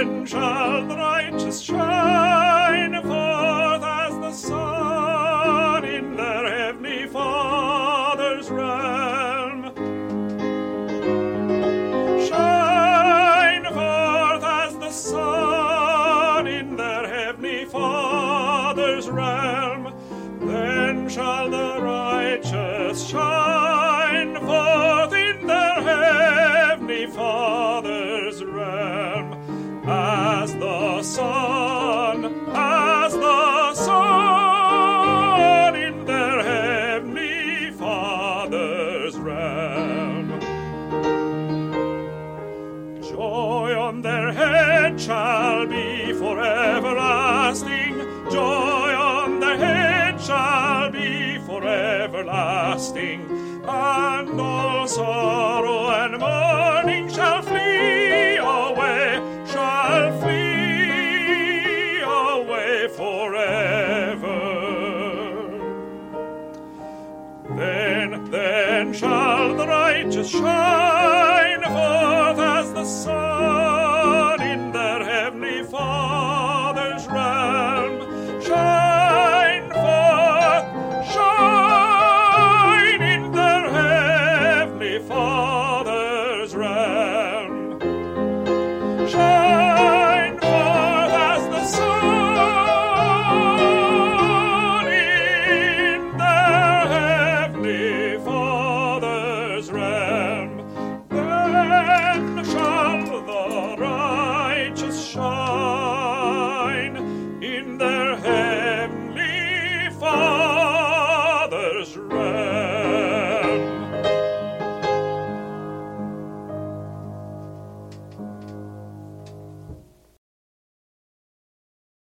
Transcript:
Then shall the righteous shine forth as the sun in their heavenly Father's realm. Shine forth as the sun in their heavenly Father's realm. Then shall the righteous shine forth in their heavenly Father's realm, as the sun in their heavenly Father's realm. Joy on their head shall be for everlasting. Joy on their head shall be for everlasting. And all sorrow and mourning shall flee away forever. Then shall the righteous shine forth as the sun